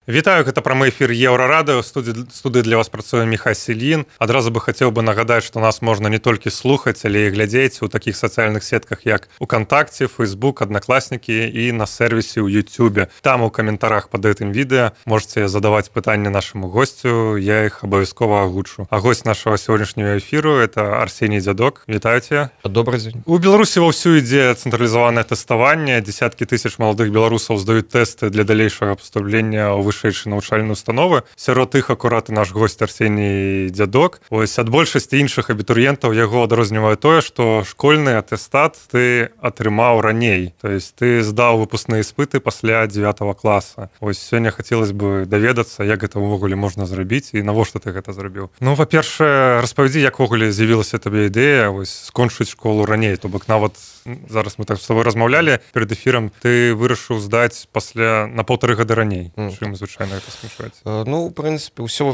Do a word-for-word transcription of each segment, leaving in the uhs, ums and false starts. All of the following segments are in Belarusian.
Вітаю, гэта прамы эфір Еўрарадыё. Студыі, студыі для вас працуе Міхась Сільін. Адразу бы хацеў бы нагадаць, што нас можна не толькі слухаць, але і глядзець у такіх сацыяльных сетках, як УКонтакце, Фейсбук, Аднакласнікі і на сервісе ў Ютубе. Там у каментарах пад гэтым відэа можете задаваць пытанні нашаму госцю, я іх абавязкова агучу. А гость нашага сённяшняга эфіру — это Арсеній Дзядок. Вітаю тебя. Добрый дзень. У Беларусі вовсю ідзе цэнтралізаванае тэставанне. Десяткі тысяч маладых беларусаў здаюць тэсты для далейшага паступлення ў вышэйшыя навучальныя установы. Сярод іх акурат і наш госць Арсеній Дзядок. Ось ад большасці іншых абітурыентаў яго адрознівае тое, што школьны атэстат ты атрымаў раней. То есть ты здаў выпускныя іспыты пасля дзевятага класа. Ось сёння хацелось бы даведацца, як гэта ўвогуле можна зрабіць і навошта ты гэта зрабіў. Ну, па-першае, распавядзі, як увогуле з'явілася табе ідэя ось скончыць школу раней. То бок нават зараз мы так з тобой размаўлялі перад эфірам, ты вырашыў здаць пасля на паўтары гады раней, mm. чым звычайна гэта скончваецца. Ну, у прынцыпе, ўсё,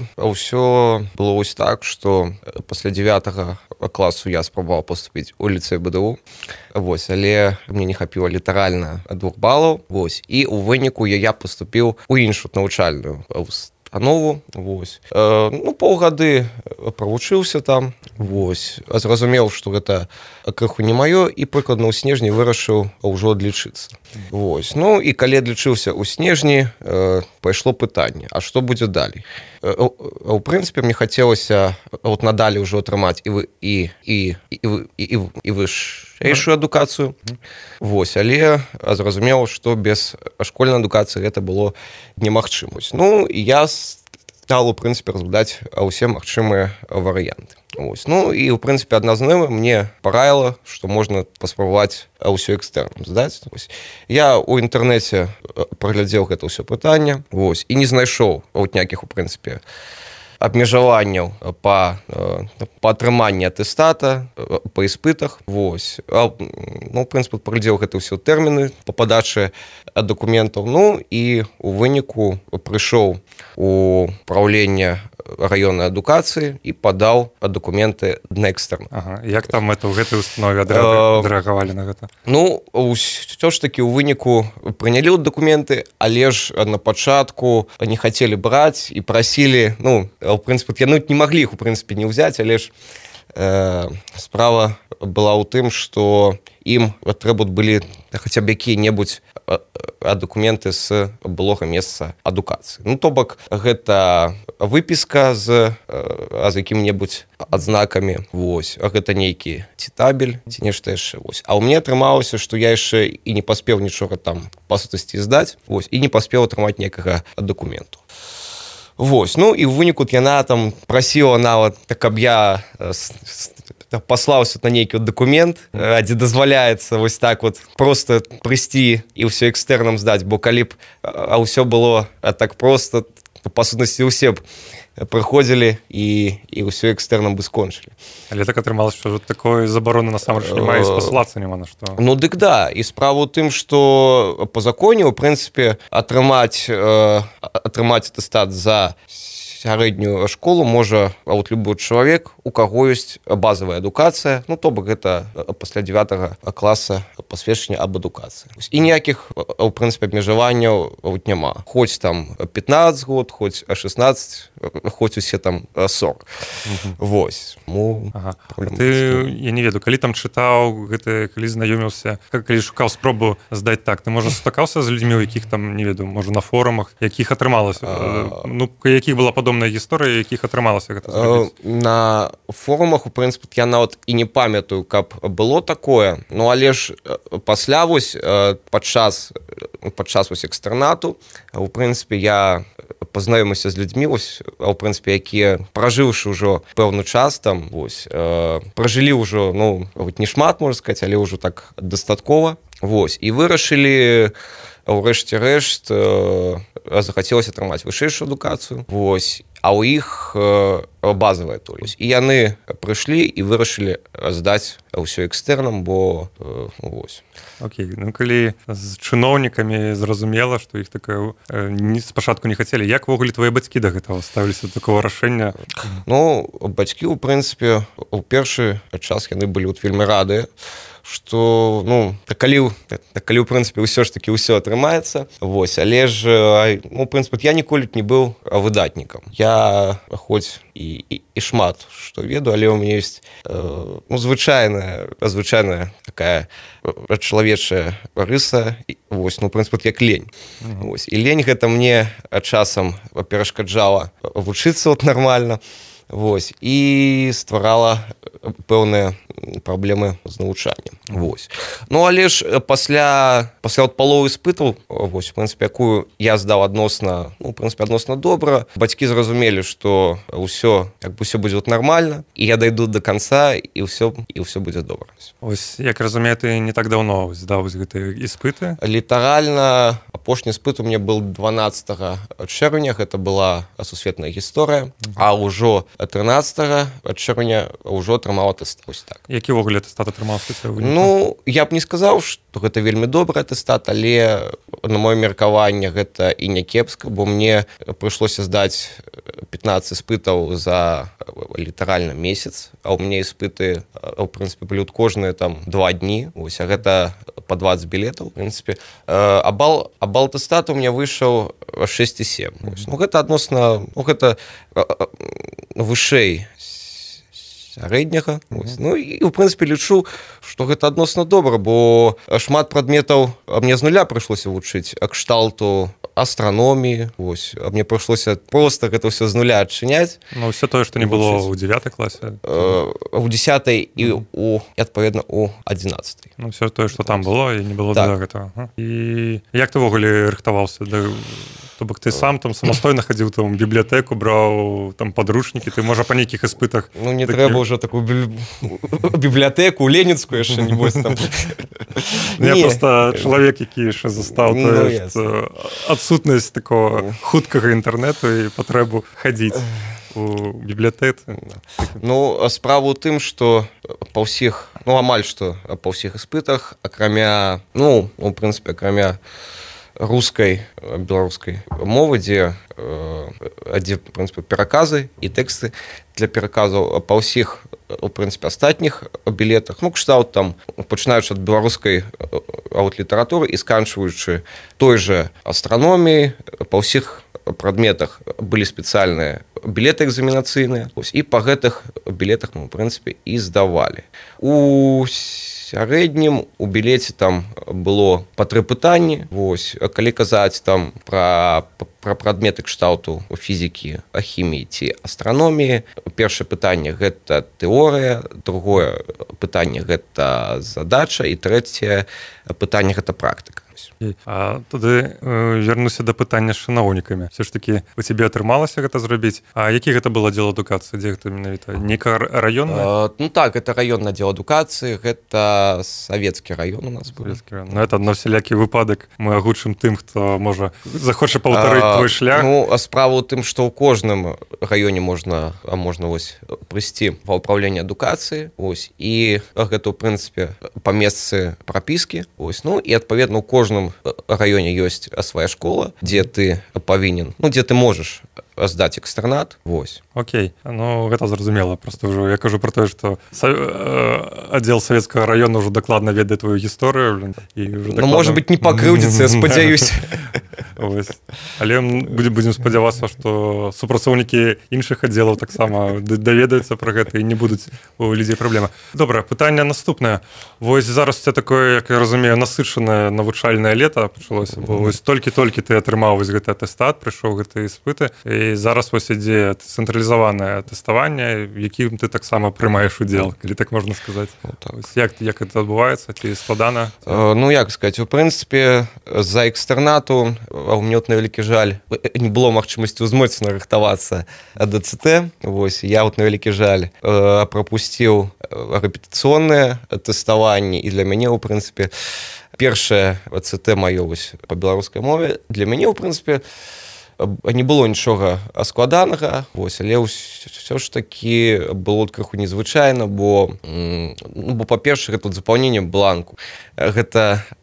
ўсё было вось так, што пасля дзевятага класу я спрабаваў паступіць у ліцэй БДУ, вось, але мне не хапіла літаральна двух балаў, вось, і ў выніку я, я паступіў у іншую навучальную установу, вось. Э, ну, паўгады правучыўся там, вось, зразумеў, што гэта крыху не маё, і прыкладна ў снежні вырашыў ўжо адлічыцца. Вось. Ну, і калі адлічыўся ў снежні, э, пайшло пытанне, а што будзе далей? Э, э, у прынцыпе, мне хацелася вот надалей ўжо атрымаць і, вы, і, і, і, і, і, і вышэйшую адукацыю. Вось, але зразумела, што без школьнай адукацыі гэта было немагчымасць. Ну, і я стал, у прынцыпе, разглядаць ўсе магчымыя варыянты. Вось. Ну, і, у прынцыпе, адна з знайомых мне параіла, што можна паспрабаваць ўсё экстэрнам здаць. Вось. Я ў інтэрнэце праглядзеў гэта ўсё пытанне, вось, і не знайшоў вот ніякіх, у прынцыпе, абмежаванняў па, па атрыманні атэстата, па іспытах. Вось. А, ну, у прынцыпе, праглядзеў гэта ўсё тэрміны па падачы дакументаў. Ну, і у выніку прыйшоў у праўленне раённай адукацыі і падаў дакументы на экстэрн. Ага. Як там это ў гэтай установе адрэагавалі на гэта? Ну, ўсё ж такі ў выніку прынялі дакументы, але ж на пачатку не хацелі браць і прасілі, ну, у прынцыпе, яны не маглі іх, у прынцыпе, не ўзяць, але ж э, справа была ў тым, што ім трэба былі хаця б якія-небудзь дакументы з былога месца адукацыі. Ну, то бок, гэта выпіска з, з якім-небудзь адзнакамі, вось, гэта нейкі ці табель, ці нешта яшчэ, вось. А ў мне атрымалася, што я яшчэ і не паспеў нічога там па сутнасці здаць, вось, і не паспеў атрымаць некага дакументу. Вось, ну, і ў выніку яна там прасіла нават, так, каб я паслаўся на нейкі дакумент, дзе дазваляецца вось так вот просто прыйсці і ўсё экстэрнам здаць, бо калі б а ўсё было так проста, то па сутнасці ўсе б прыходзілі і, і ўсё экстэрнам бы скончылі. Але так атрымалася, што такой забароны насамрэч няма, і спасылацца няма на што. Ну, дык да, і справа ў тым, што па законе, у прынцыпе, атрымаць, э, атрымаць атэстат за сярэднюю школу можа вот любой чалавек, у каго ёсць базавая адукацыя, ну, то бок гэта пасля дзевятага класа пасведчання аб адукацыі. І ніякіх, у прынцыпе, абмежаванняў вот няма. Хоць там пятнаццаць год, хоць шэснаццаць, хоць усе там сорок. Угу. Вось. Ну, ага. Ты, я не ведаю, калі там чытаў, гэта, калі знаёміўся, калі шукаў спробу здаць так, ты, можа, сутыкаўся з людзьмі, у якіх там, не ведаю, можа, на форумах, якіх атрымалася? А... Ну, якіх была падобная гісторыя, якіх атрымалася гэта зрабіць? На форумах, у прынцыпе, я нават і не памятаю, каб было такое, ну, але ж пасля вось падчас падчас вось экстэрнату, у прынцыпе, я пазнаёміўся з людзьмі, вось, у прынцыпе, якія, пражыўшы ўжо пэўны час там, вось, пражылі ўжо, ну, не шмат, можна сказаць, але ўжо так дастаткова, вось, і вырашылі ўрэшце рэшт захацелася атрымаць вышэйшую адукацыю, вось, а ў іх базавая толькі. І яны прыйшлі і вырашылі здаць ўсё экстэрнам, бо вось. Окей, ну калі з чыноўнікамі зразумела, што іх такая спачатку не хацелі, як ввогуле твае бацькі да гэтага ставіліся да такого рашэння? Ну, бацькі, у прынцыпе, у першы час яны былі вельмі радыя, што ну калі калі ў прынцыпе ўсё ж такі ўсё атрымаецца вось але ж ну, прынцыпе я ніколі не быў выдатнікам я хоць і, і, і шмат што веду але у мяне ёсць э, ну, звычайная звычайная такая чалавечая рыса вось ну прынцыпе як лень mm-hmm. вось і лень гэта мне часам перашкаджала вучыцца вот нармальна вось і стварала пэўныя праблемы з навучаннем вось ну але ж пасля пасля от паловы испытаў вось в прынцыпе якую я здаў адносна ну в прынцыпе адносна добра бацькі зразумелі што ўсё як бы ўсё будзе вот нармальна і я дайду до конца і ўсё і ўсё будзе добра ось як разумею ты не так даўно здаў гэтыя іспыты літаральна апошні испыт у меня был дванаццатага чэрвеня гэта была сусветная гісторыя а ўжо трынаццатага чэрвеня ўжо атрымаў атэстат так які ўвогуле атэстат атрымаў ну я б не сказаў што гэта вельмі добры атэстат але на маё меркаванне гэта і не кепска бо мне прыйшлося здаць пятнаццаць испытаў за літаральна месяц а ў мяне испыты у прынцыпе былі кожныя там два дні ось а гэта по двадцать білетаў в прынцыпе а бал а бал атэстату у меня выйшаў шэсць і сем ну гэта адносна ну гэта вышэй сярэдняга mm-hmm. ну і у прынцыпе лічу што гэта адносна добра бо шмат прадметаў мне з нуля прыйшлося вучыць а кшталту астраноміі вось а мне прыйшлося просто гэта ўсё з нуля адчыняць ну ўсё тое што не было ў дзевятай класе у дзесятай і у адпаведна у адзінаццатай ну ўсё тое што там было і не было так. Да гэтага і як ты ўвогуле рыхтаваўся да то бок ты сам там самастойна хадзіў там бібліятэку браў там падручнікі ты можа па нейкіх іспытах ну не такі... трэба ўжо такую бібліятэку ленінскую яшчэ небось там я просто чалавек які яшчэ застаў адсутнасць такого хуткага інтэрнэту і патрэбу хадзіць у бібліятэцы ну справа ў тым што па ўсіх ну амаль што па ўсіх іспытах акрамя ну у прынцыпе акрамя рускай беларускай мовы дзе дзе в прынцыпе пераказы і тэксты для пераказаў па ўсіх у прынцыпе астатніх білетах ну кшталт там пачынаючы ад беларускай аут літаратуры і сканчваючы той же астраноміі па ўсіх прадметах былі спецыяльныя білеты экзаменацыйныя і па гэтых білетах мы в прынцыпе і здавалі у сярэднім у білеце там было па тры пытанні вось калі казаць там пра пра прадметы кшталту фізікі хіміі ці астраноміі першае пытанне гэта тэорыя другое пытанне гэта задача і трэцяе пытанне гэта практыка а туды э, вернуся да пытання з чыноўнікамі все ж таки у цябе атрымалася гэта зрабіць а які гэта был аддзел адукацыі дзе гэта менавіта нейка раённая ну так это раённы аддзел адукацыі гэта савецкі раён у нас ну это на всялякі выпадак мы агучым тым хто можа захоча паўтарыць твой шлях ну а справа ў тым што ў кожным раёне можна а можна вось прыйсці ва ўпраўленне адукацыі ось і гэта ў прынцыпе па месцы прапіскі ось ну і адпаведна ў кожным раёне ёсць свая школа дзе ты павінен ну дзе ты можаш здаць экстэрнат вось Окей ну гэта зразумела просто ўжо я кажу про тое што са... аддзел савецкага раёна ўжо дакладна ведае твою гісторыю і дакладна... ну можа быть не пакрыўдзіцца я спадзяюсь але будзе будзем спадзявацца што супрацоўнікі іншых аддзелаў таксама даведаюцца пра гэта і не будуць у людзей праблема добра пытанне наступнае вось зараз у цябе такое як я разумею насычанае навучальнае лета пачалося бо вось толькі-толькі ты атрымаў вось гэты атэстат прыйшоў гэтыя іспыты і зараз вось ідзе цэнтралізаванае тэставанне якім ты таксама прымаеш удзел калі так можна сказаць ну, так. як як это адбываецца ці складана э, ну як сказаць у прынцыпе з-за экстэрнату у мне вот на вялікі жаль не было магчымасці ўзмоцна рыхтавацца да ЦТ вось я вот на вялікі жаль э, прапусціў рэпетыцыйныя тэставанні і для мяне у прынцыпе першае ЦТ маё вось па беларускай мове для мяне у прынцыпе не было нічога складанага вось але ўсё ж такі было крыху незвычайна бо ну, бо па-першае гэта запаўненне бланку гэта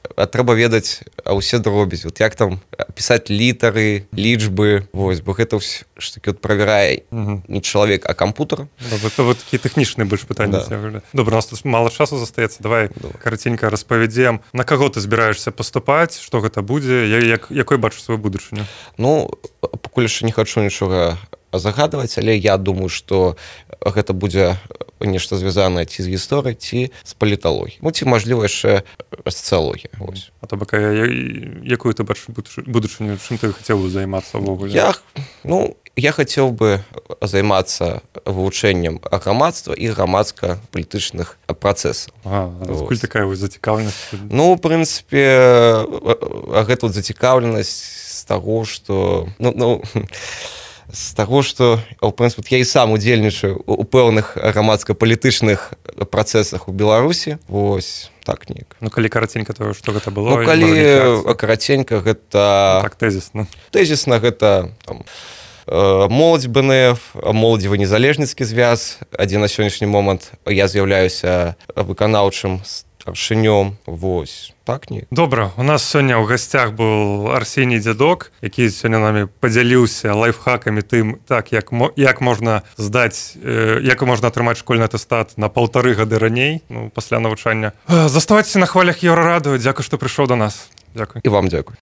трэба ведаць усе дробязі, вот як там пісаць літары, лічбы, вось, бо гэта ўсё ж таки правярае не чалавек, а кампутар. Это вот такія тэхнічныя больш пытанні. Добра, у нас тут мала часу застаецца, давай караценька распавядзем, на каго ты збіраешься паступаць, што гэта будзе, як, якой бачыш сваю будучыню? Ну, пакуль яшчэ не хачу нічога загадваць, але я думаю, што гэта будзе нешта звязанае ці з гісторыяй, ці з паліталогіяй. Ну, ці, мажліва, яшчэ сацыялогія. А то бок, якую ты бачыш будучыню, чым ты хацеў бы займацца ўвогуле? Я, ну, я хацеў бы займацца вывучэннем грамадства і грамадска-палітычных працэсаў. Ага, адкуль такая вось зацікаўленасць? Ну, ў прынцыпе, гэта вот зацікаўленасць з таго, што... Ну, ну, з таго, што, ў прынцыпе, я і сам удзельнічаю у пэўных грамадска-палітычных працэсах у Беларусі. Вось, так неяк. Ну, калі караценька, то што гэта было? Ну, калі караценька, гэта... Так, тэзісна. Тэзісна, гэта там, моладзь бэ эн эф, моладзевы незалежніцкі звяз, адзін на сённяшні момант я з'яўляюся выканаўчым старшынём. Вось. Так, не. Добра, у нас сёння ў гасцях быў Арсеній Дзядок, які сёння намі падзяліўся лайфхакамі тым, так, як, як можна здаць, як можна атрымаць школьны атэстат на паўтары гады раней, ну, пасля навучання. Заставайцеся на хвалях Еўрарадыё. Дзякуй, што прыйшоў да нас. Дзякуй. І вам дзякуй.